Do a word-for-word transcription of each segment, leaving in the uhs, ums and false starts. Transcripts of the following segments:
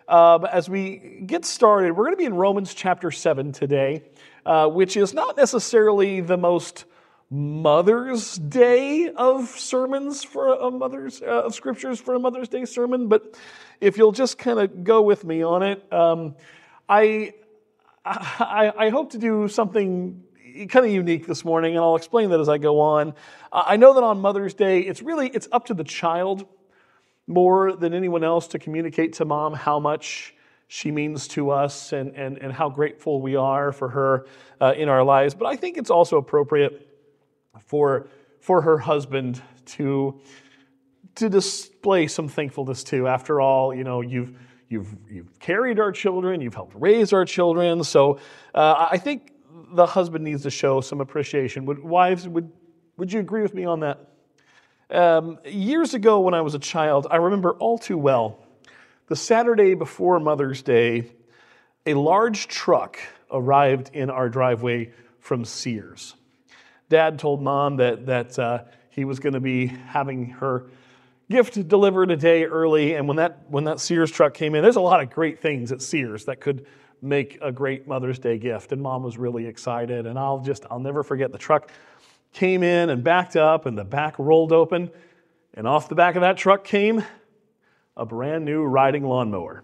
Uh, but as we get started, we're going to be in Romans chapter seven today, uh, which is not necessarily the most Mother's Day of sermons for a Mother's, uh, of scriptures for a Mother's Day sermon, but if you'll just kind of go with me on it, um, I, I, I hope to do something kind of unique this morning, and I'll explain that as I go on. Uh, I know that on Mother's Day, it's really, it's up to the child more than anyone else to communicate to mom how much she means to us and, and, and how grateful we are for her uh, in our lives. But I think it's also appropriate for, for her husband to, to display some thankfulness too. After all, you know, you've, you've, you've carried our children, you've helped raise our children. So uh, I think the husband needs to show some appreciation. Would, wives, would, would you agree with me on that? Um, years ago when I was a child, I remember all too well, the Saturday before Mother's Day, a large truck arrived in our driveway from Sears. Dad told Mom that, that uh, he was going to be having her gift delivered a day early, and when that, when that Sears truck came in, there's a lot of great things at Sears that could make a great Mother's Day gift, and Mom was really excited, and I'll just, I'll never forget the truck came in and backed up, and the back rolled open, and off the back of that truck came a brand new riding lawnmower.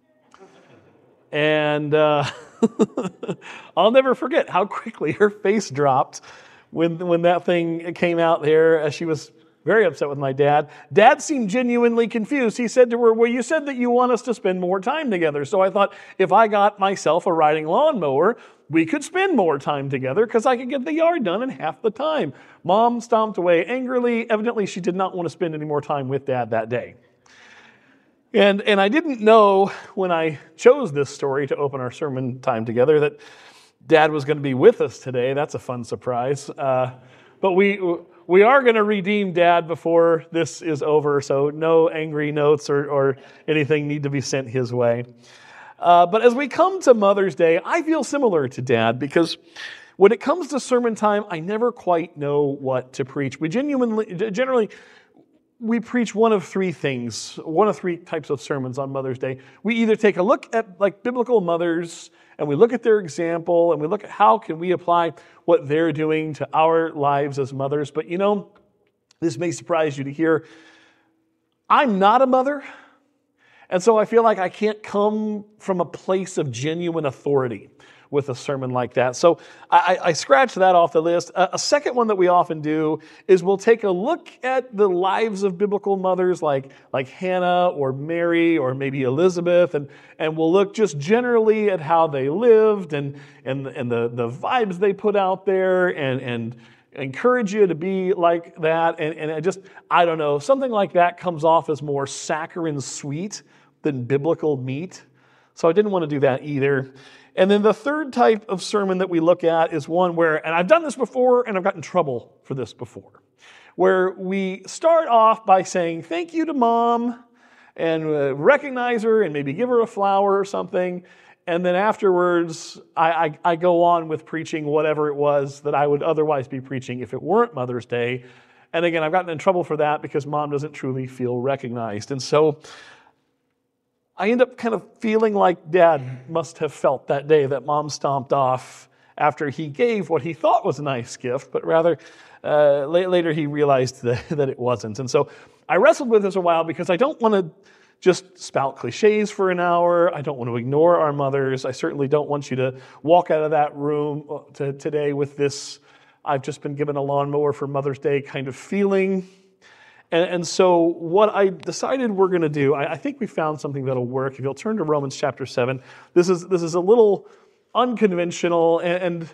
And uh, I'll never forget how quickly her face dropped when, when that thing came out there. As she was very upset with my dad. Dad seemed genuinely confused. He said to her, well, you said that you want us to spend more time together. So I thought if I got myself a riding lawnmower, we could spend more time together because I could get the yard done in half the time. Mom stomped away angrily. Evidently, she did not want to spend any more time with Dad that day. And, and I didn't know when I chose this story to open our sermon time together that Dad was going to be with us today. That's a fun surprise. Uh, but we... We are going to redeem Dad before this is over, so no angry notes or, or anything need to be sent his way. Uh, but as we come to Mother's Day, I feel similar to Dad because when it comes to sermon time, I never quite know what to preach. We genuinely, generally, we preach one of three things, one of three types of sermons on Mother's Day. We either take a look at like biblical mothers and we look at their example and we look at how can we apply what they're doing to our lives as mothers. But you know, this may surprise you to hear, I'm not a mother. And so I feel like I can't come from a place of genuine authority with a sermon like that. So I, I scratched that off the list. A, a second one that we often do is we'll take a look at the lives of biblical mothers like, like Hannah or Mary or maybe Elizabeth, and, and we'll look just generally at how they lived and, and, and the, the vibes they put out there and, and encourage you to be like that. And, and I just, I don't know, something like that comes off as more saccharine sweet than biblical meat. So I didn't want to do that either. And then the third type of sermon that we look at is one where, and I've done this before, and I've gotten in trouble for this before, where we start off by saying thank you to Mom and uh, recognize her and maybe give her a flower or something. And then afterwards, I, I, I go on with preaching whatever it was that I would otherwise be preaching if it weren't Mother's Day. And again, I've gotten in trouble for that because Mom doesn't truly feel recognized. And so I end up kind of feeling like Dad must have felt that day that Mom stomped off after he gave what he thought was a nice gift, but rather uh, later he realized that, that it wasn't. And so I wrestled with this a while because I don't want to just spout cliches for an hour. I don't want to ignore our mothers. I certainly don't want you to walk out of that room to, today with this, I've just been given a lawnmower for Mother's Day kind of feeling. And, and so what I decided we're going to do, I, I think we found something that'll work. If you'll turn to Romans chapter seven, this is this is a little unconventional, and, and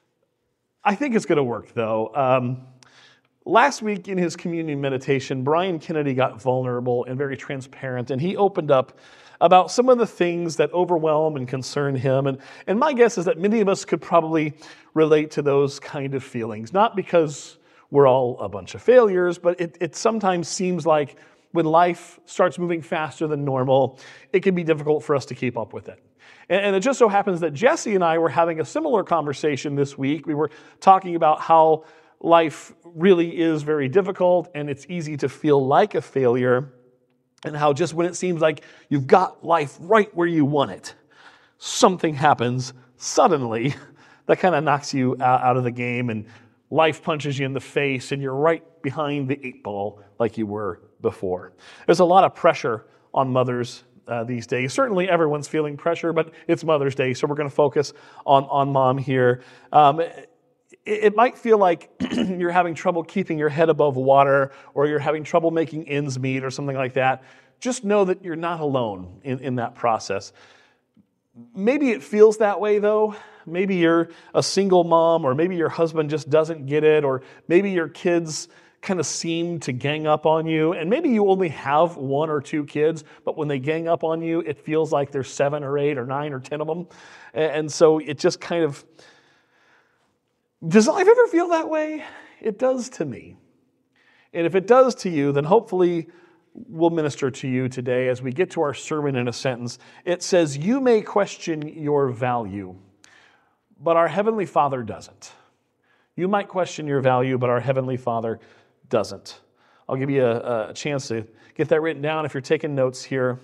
I think it's going to work, though. Um, last week in his communion meditation, Brian Kennedy got vulnerable and very transparent, and he opened up about some of the things that overwhelm and concern him. And, and my guess is that many of us could probably relate to those kind of feelings, not because we're all a bunch of failures, but it, it sometimes seems like when life starts moving faster than normal, it can be difficult for us to keep up with it. And, and it just so happens that Jesse and I were having a similar conversation this week. We were talking about how life really is very difficult and it's easy to feel like a failure. and how just when it seems like you've got life right where you want it, something happens suddenly that kind of knocks you out, out of the game, and life punches you in the face, and you're right behind the eight ball like you were before. There's a lot of pressure on mothers uh, these days. Certainly everyone's feeling pressure, but it's Mother's Day, so we're going to focus on, on mom here. Um, it, it might feel like you're having trouble keeping your head above water, or you're having trouble making ends meet or something like that. Just know that you're not alone in, in that process. Maybe it feels that way, though. Maybe you're a single mom, or maybe your husband just doesn't get it, or maybe your kids kind of seem to gang up on you, and maybe you only have one or two kids, but when they gang up on you, it feels like there's seven or eight or nine or ten of them, and so it just kind of... Does life ever feel that way? It does to me. And if it does to you, then hopefully we'll minister to you today as we get to our sermon in a sentence. It says, "You may question your value, but our Heavenly Father doesn't." You might question your value, but our Heavenly Father doesn't. I'll give you a, a chance to get that written down if you're taking notes here.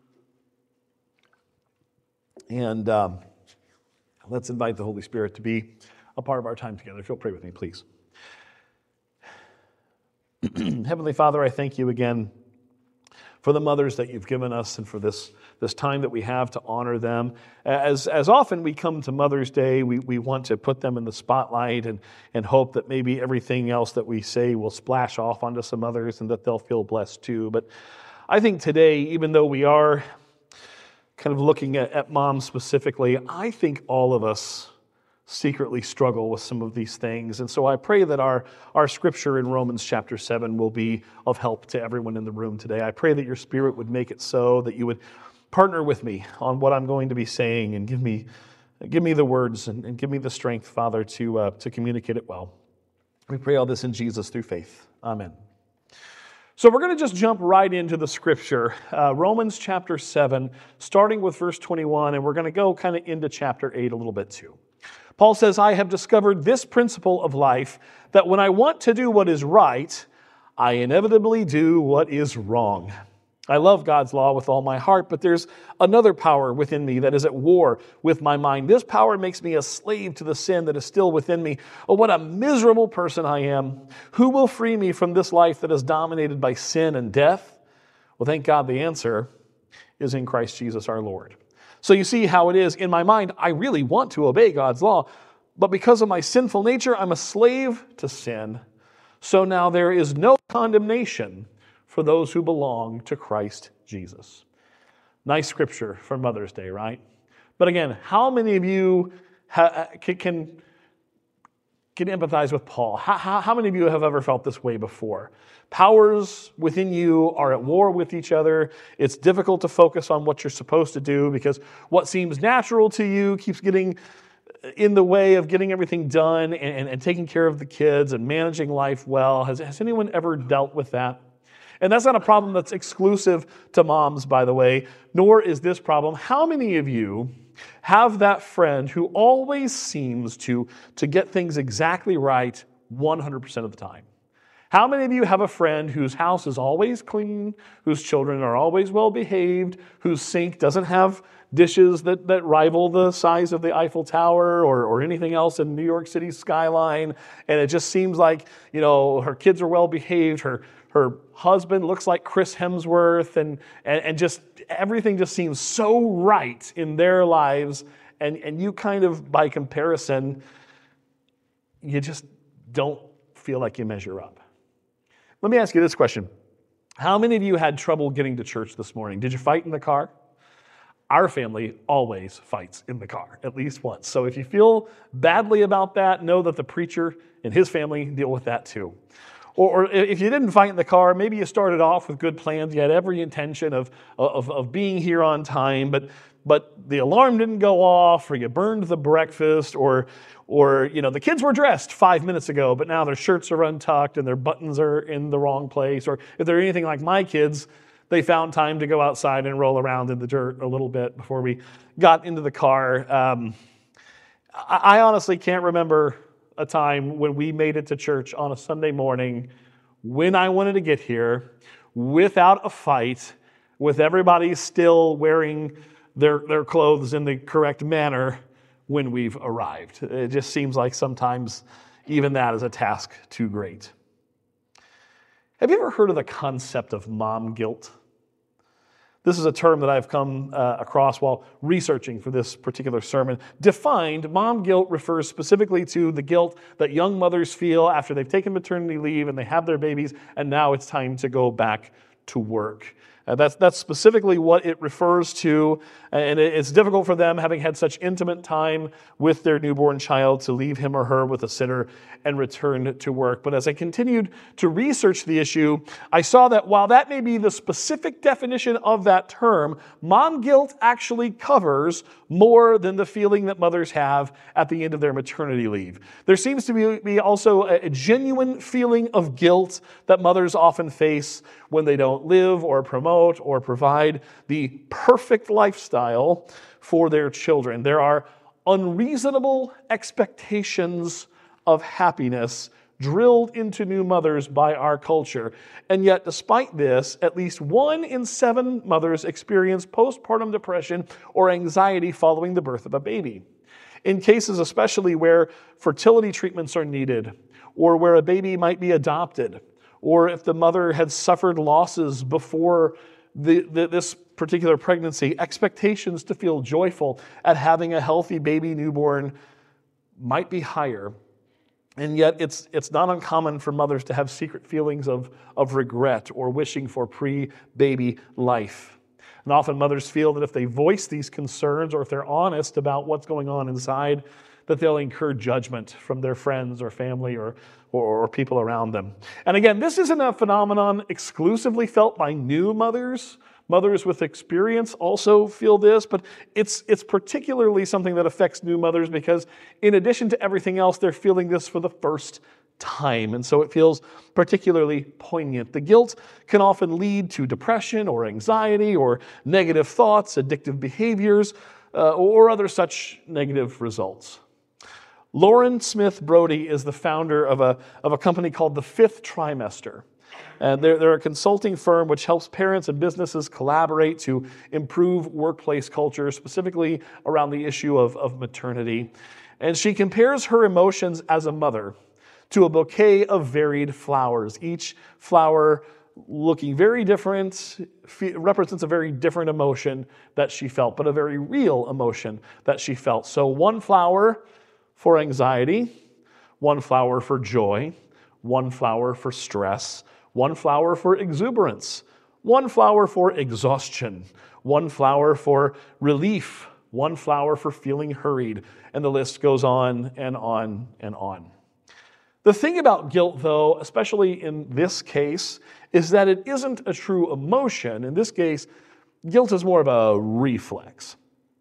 And um, let's invite the Holy Spirit to be a part of our time together. If you'll pray with me, please. Heavenly Father, I thank you again for the mothers that you've given us, and for this, this time that we have to honor them. As, as often we come to Mother's Day, we, we want to put them in the spotlight and, and hope that maybe everything else that we say will splash off onto some others and that they'll feel blessed too. But I think today, even though we are kind of looking at, at moms specifically, I think all of us secretly struggle with some of these things. And so I pray that our, our scripture in Romans chapter seven will be of help to everyone in the room today. I pray that your Spirit would make it so, that you would partner with me on what I'm going to be saying, and give me give me the words and, and give me the strength, Father, to, uh, to communicate it well. We pray all this in Jesus through faith. Amen. So we're going to just jump right into the scripture, uh, Romans chapter seven, starting with verse twenty-one, and we're going to go kind of into chapter eight a little bit too. Paul says, "I have discovered this principle of life, that when I want to do what is right, I inevitably do what is wrong. I love God's law with all my heart, but there's another power within me that is at war with my mind. This power makes me a slave to the sin that is still within me. Oh, what a miserable person I am. Who will free me from this life that is dominated by sin and death?" Well, thank God the answer is in Christ Jesus our Lord. So you see how it is in my mind. I really want to obey God's law, but because of my sinful nature, I'm a slave to sin. So now there is no condemnation for those who belong to Christ Jesus. Nice scripture for Mother's Day, right? But again, how many of you ha- can, can, can empathize with Paul? How, how, how many of you have ever felt this way before? Powers within you are at war with each other. It's difficult to focus on what you're supposed to do because what seems natural to you keeps getting in the way of getting everything done and, and, and taking care of the kids and managing life well. Has, has anyone ever dealt with that? And that's not a problem that's exclusive to moms, by the way, nor is this problem. How many of you have that friend who always seems to, to get things exactly right one hundred percent of the time? How many of you have a friend whose house is always clean, whose children are always well behaved, whose sink doesn't have dishes that, that rival the size of the Eiffel Tower or, or anything else in New York City's skyline, and it just seems like, you know, her kids are well behaved, her her husband looks like Chris Hemsworth, and, and, and just everything just seems so right in their lives, and, and you kind of, by comparison, you just don't feel like you measure up. Let me ask you this question. How many of you had trouble getting to church this morning? Did you fight in the car? Our family always fights in the car, at least once. So if you feel badly about that, know that the preacher and his family deal with that too. Or, or if you didn't fight in the car, maybe you started off with good plans. You had every intention of, of, of being here on time, but but the alarm didn't go off, or you burned the breakfast, or or you know the kids were dressed five minutes ago, but now their shirts are untucked and their buttons are in the wrong place. Or if they're anything like my kids, they found time to go outside and roll around in the dirt a little bit before we got into the car. Um, I, I honestly can't remember a time when we made it to church on a Sunday morning when I wanted to get here without a fight with everybody still wearing their, their clothes in the correct manner when we've arrived. It just seems like sometimes even that is a task too great. Have you ever heard of the concept of mom guilt? This is a term that I've come uh, across while researching for this particular sermon. Defined, mom guilt refers specifically to the guilt that young mothers feel after they've taken maternity leave and they have their babies, and now it's time to go back to work. Uh, that's, that's specifically what it refers to, and it, it's difficult for them, having had such intimate time with their newborn child, to leave him or her with a sitter and return to work. But as I continued to research the issue, I saw that while that may be the specific definition of that term, mom guilt actually covers more than the feeling that mothers have at the end of their maternity leave. There seems to be, be also a, a genuine feeling of guilt that mothers often face when they don't live or promote or provide the perfect lifestyle for their children. There are unreasonable expectations of happiness drilled into new mothers by our culture. And yet, despite this, at least one in seven mothers experience postpartum depression or anxiety following the birth of a baby. In cases especially where fertility treatments are needed, or where a baby might be adopted, or if the mother had suffered losses before the, the, this particular pregnancy, expectations to feel joyful at having a healthy baby newborn might be higher. And yet it's it's not uncommon for mothers to have secret feelings of, of regret or wishing for pre-baby life. And often mothers feel that if they voice these concerns, or if they're honest about what's going on inside, that they'll incur judgment from their friends or family or, or, or people around them. And again, this isn't a phenomenon exclusively felt by new mothers. Mothers with experience also feel this, but it's it's particularly something that affects new mothers because in addition to everything else, they're feeling this for the first time. And so it feels particularly poignant. The guilt can often lead to depression or anxiety or negative thoughts, addictive behaviors, uh, or other such negative results. Lauren Smith Brody is the founder of a, of a company called The Fifth Trimester. And they're, they're a consulting firm which helps parents and businesses collaborate to improve workplace culture, specifically around the issue of, of maternity. And she compares her emotions as a mother to a bouquet of varied flowers. Each flower looking very different, represents a very different emotion that she felt, but a very real emotion that she felt. So one flower for anxiety, one flower for joy, one flower for stress, one flower for exuberance, one flower for exhaustion, one flower for relief, one flower for feeling hurried, and the list goes on and on and on. The thing about guilt, though, especially in this case, is that it isn't a true emotion. In this case, guilt is more of a reflex.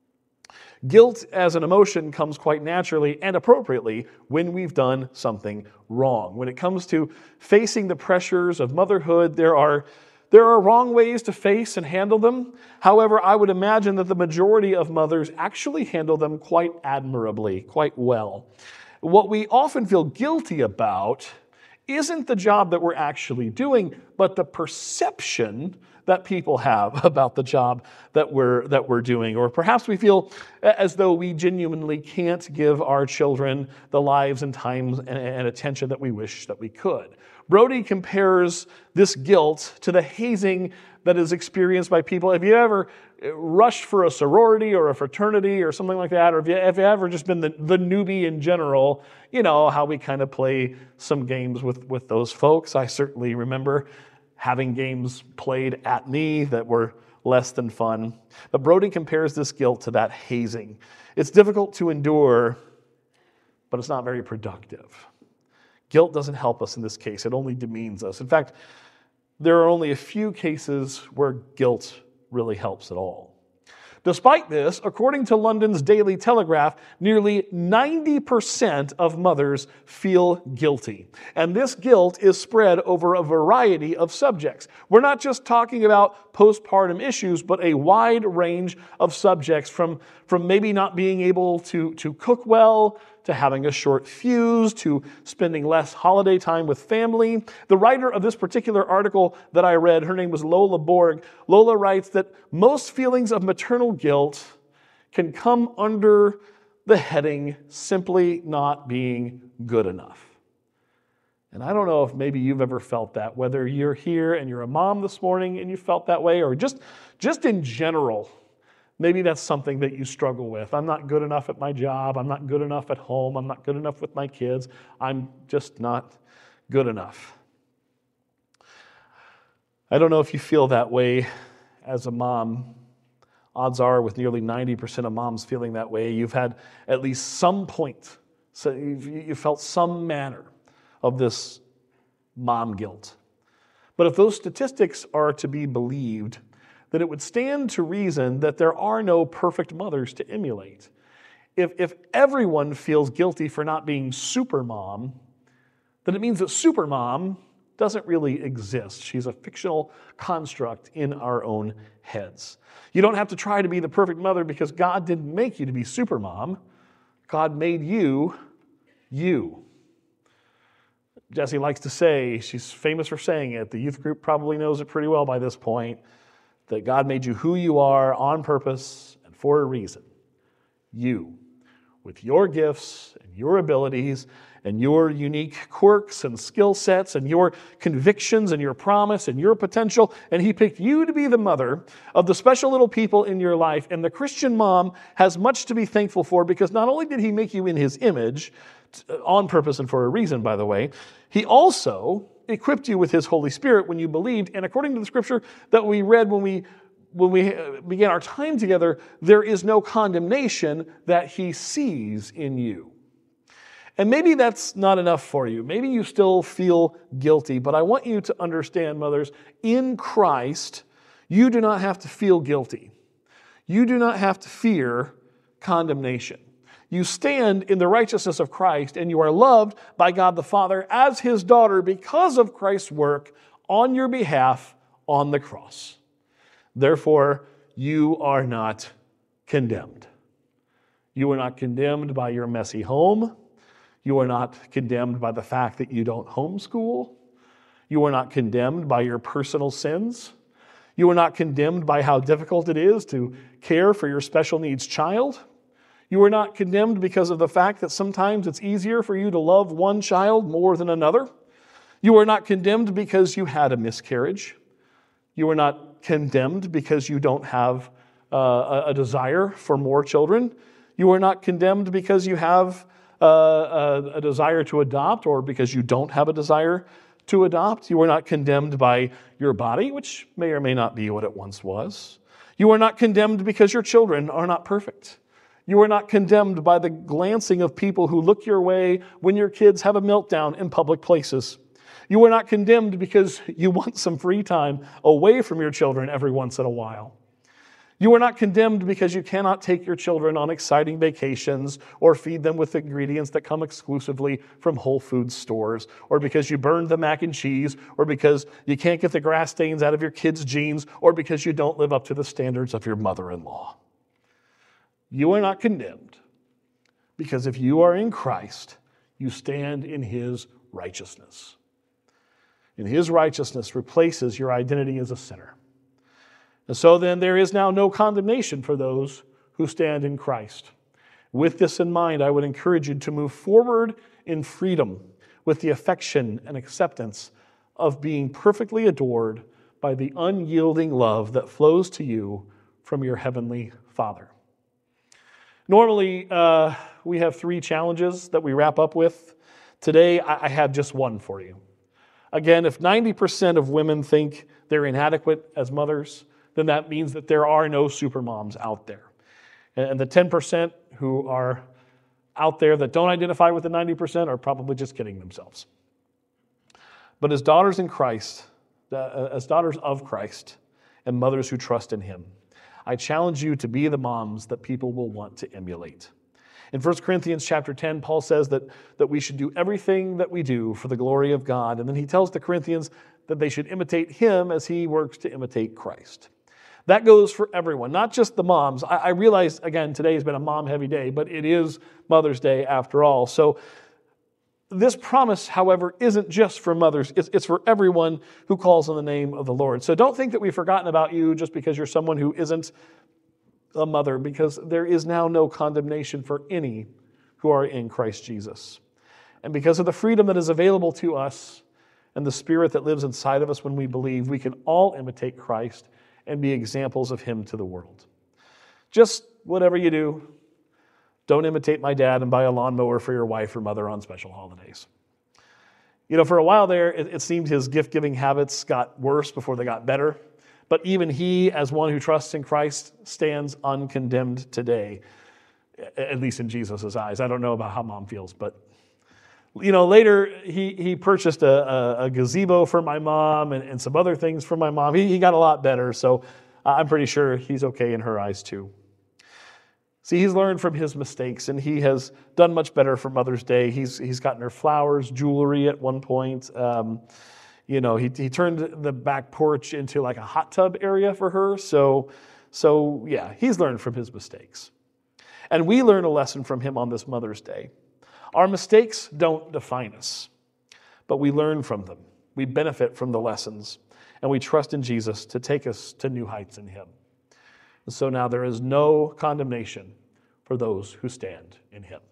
Guilt as an emotion comes quite naturally and appropriately when we've done something wrong. When it comes to facing the pressures of motherhood, there are, there are wrong ways to face and handle them. However, I would imagine that the majority of mothers actually handle them quite admirably, quite well. What we often feel guilty about isn't the job that we're actually doing, but the perception that people have about the job that we're that we're doing. Or perhaps we feel as though we genuinely can't give our children the lives and times and, and attention that we wish that we could. Brody compares this guilt to the hazing that is experienced by people. Have you ever rushed for a sorority or a fraternity or something like that? Or have you, have you ever just been the, the newbie in general? You know, how we kind of play some games with, with those folks. I certainly remember having games played at me that were less than fun. But Brody compares this guilt to that hazing. It's difficult to endure, but it's not very productive. Guilt doesn't help us in this case. It only demeans us. In fact, there are only a few cases where guilt really helps at all. Despite this, according to London's Daily Telegraph, nearly ninety percent of mothers feel guilty. And this guilt is spread over a variety of subjects. We're not just talking about postpartum issues, but a wide range of subjects from, from maybe not being able to, to cook well, to having a short fuse, to spending less holiday time with family. The writer of this particular article that I read, her name was Lola Borg. Lola writes that most feelings of maternal guilt can come under the heading simply not being good enough. And I don't know if maybe you've ever felt that, whether you're here and you're a mom this morning and you felt that way, or just, just in general, maybe that's something that you struggle with. I'm not good enough at my job. I'm not good enough at home. I'm not good enough with my kids. I'm just not good enough. I don't know if you feel that way as a mom. Odds are, with nearly ninety percent of moms feeling that way, you've had at least some point, so you've, you felt some manner of this mom guilt. But if those statistics are to be believed, then it would stand to reason that there are no perfect mothers to emulate. If, if everyone feels guilty for not being super mom, then it means that super mom doesn't really exist. She's a fictional construct in our own heads. You don't have to try to be the perfect mother because God didn't make you to be super mom. God made you, you. Jessie likes to say, she's famous for saying it, the youth group probably knows it pretty well by this point, that God made you who you are on purpose and for a reason. You, with your gifts and your abilities and your unique quirks and skill sets and your convictions and your promise and your potential, and He picked you to be the mother of the special little people in your life. And the Christian mom has much to be thankful for, because not only did He make you in His image, on purpose and for a reason, by the way, He also equipped you with His Holy Spirit when you believed. And according to the scripture that we read when we when we began our time together, there is no condemnation that He sees in you. And maybe that's not enough for you. Maybe you still feel guilty, but I want you to understand, mothers, in Christ, you do not have to feel guilty. You do not have to fear condemnation. You stand in the righteousness of Christ, and you are loved by God the Father as His daughter because of Christ's work on your behalf on the cross. Therefore, you are not condemned. You are not condemned by your messy home. You are not condemned by the fact that you don't homeschool. You are not condemned by your personal sins. You are not condemned by how difficult it is to care for your special needs child. You are not condemned because of the fact that sometimes it's easier for you to love one child more than another. You are not condemned because you had a miscarriage. You are not condemned because you don't have uh, a desire for more children. You are not condemned because you have uh, a, a desire to adopt, or because you don't have a desire to adopt. You are not condemned by your body, which may or may not be what it once was. You are not condemned because your children are not perfect. You are not condemned by the glancing of people who look your way when your kids have a meltdown in public places. You are not condemned because you want some free time away from your children every once in a while. You are not condemned because you cannot take your children on exciting vacations or feed them with ingredients that come exclusively from Whole Foods stores, or because you burned the mac and cheese, or because you can't get the grass stains out of your kids' jeans, or because you don't live up to the standards of your mother-in-law. You are not condemned because if you are in Christ, you stand in His righteousness. And His righteousness replaces your identity as a sinner. And so then there is now no condemnation for those who stand in Christ. With this in mind, I would encourage you to move forward in freedom with the affection and acceptance of being perfectly adored by the unyielding love that flows to you from your Heavenly Father. Normally, uh, we have three challenges that we wrap up with. Today, I, I have just one for you. Again, if ninety percent of women think they're inadequate as mothers, then that means that there are no supermoms out there. And the ten percent who are out there that don't identify with the ninety percent are probably just kidding themselves. But as daughters in Christ, uh, as daughters of Christ, and mothers who trust in Him, I challenge you to be the moms that people will want to emulate. In First Corinthians chapter ten, Paul says that, that we should do everything that we do for the glory of God. And then he tells the Corinthians that they should imitate Him as He works to imitate Christ. That goes for everyone, not just the moms. I, I realize, again, today has been a mom-heavy day, but it is Mother's Day after all. So this promise, however, isn't just for mothers. It's, it's for everyone who calls on the name of the Lord. So don't think that we've forgotten about you just because you're someone who isn't a mother, because there is now no condemnation for any who are in Christ Jesus. And because of the freedom that is available to us and the Spirit that lives inside of us when we believe, we can all imitate Christ and be examples of Him to the world. Just whatever you do, don't imitate my dad and buy a lawnmower for your wife or mother on special holidays. You know, for a while there, it, it seemed his gift-giving habits got worse before they got better. But even he, as one who trusts in Christ, stands uncondemned today, at least in Jesus' eyes. I don't know about how mom feels, but you know, later he he purchased a, a, a gazebo for my mom and, and some other things for my mom. He, he got a lot better, so I'm pretty sure he's okay in her eyes too. See, he's learned from his mistakes, and he has done much better for Mother's Day. He's he's gotten her flowers, jewelry at one point. Um, you know, he he turned the back porch into like a hot tub area for her. So, so yeah, he's learned from his mistakes. And we learn a lesson from him on this Mother's Day. Our mistakes don't define us, but we learn from them. We benefit from the lessons, and we trust in Jesus to take us to new heights in Him. And so now there is no condemnation for those who stand in Him.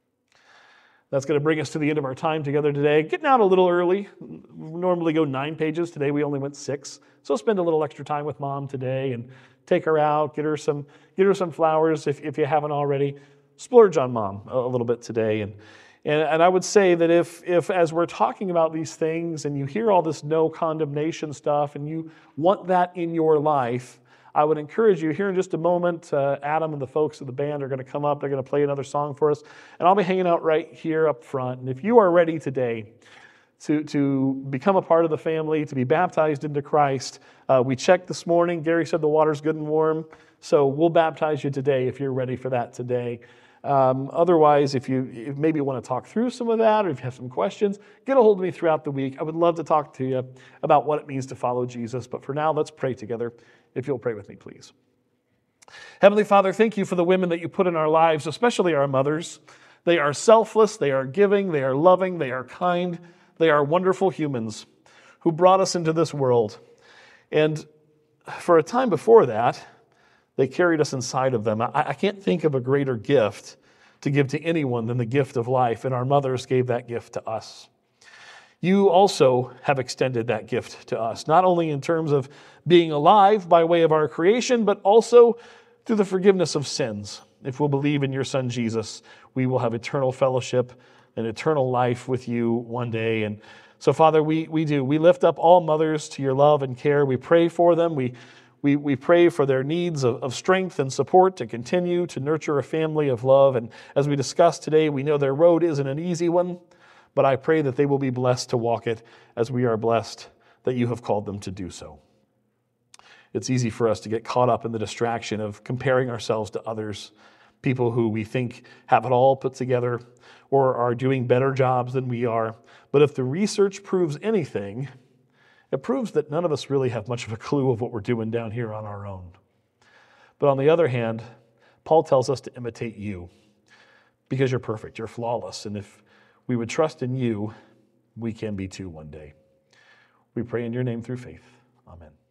That's going to bring us to the end of our time together today. Getting out a little early. We normally go nine pages. Today we only went six. So spend a little extra time with Mom today and take her out, get her some get her some flowers if, if you haven't already. Splurge on Mom a little bit today. And, and and I would say that if if as we're talking about these things and you hear all this no condemnation stuff and you want that in your life, I would encourage you here in just a moment. Uh, Adam and the folks of the band are going to come up. They're going to play another song for us. And I'll be hanging out right here up front. And if you are ready today to, to become a part of the family, to be baptized into Christ, uh, we checked this morning. Gary said the water's good and warm. So we'll baptize you today if you're ready for that today. Um, otherwise, if you if maybe want to talk through some of that, or if you have some questions, get a hold of me throughout the week. I would love to talk to you about what it means to follow Jesus. But for now, let's pray together. If you'll pray with me, please. Heavenly Father, thank you for the women that you put in our lives, especially our mothers. They are selfless, they are giving, they are loving, they are kind, they are wonderful humans who brought us into this world. And for a time before that, they carried us inside of them. I, I can't think of a greater gift to give to anyone than the gift of life, and our mothers gave that gift to us. You also have extended that gift to us, not only in terms of being alive by way of our creation, but also through the forgiveness of sins. If we'll believe in your Son, Jesus, we will have eternal fellowship and eternal life with you one day. And so, Father, we, we do. We lift up all mothers to your love and care. We pray for them. We We, we pray for their needs of, of strength and support to continue to nurture a family of love. And as we discussed today, we know their road isn't an easy one, but I pray that they will be blessed to walk it as we are blessed that you have called them to do so. It's easy for us to get caught up in the distraction of comparing ourselves to others, people who we think have it all put together or are doing better jobs than we are. But if the research proves anything, it proves that none of us really have much of a clue of what we're doing down here on our own. But on the other hand, Paul tells us to imitate you because you're perfect, you're flawless. And if we would trust in you, we can be too one day. We pray in your name through faith. Amen.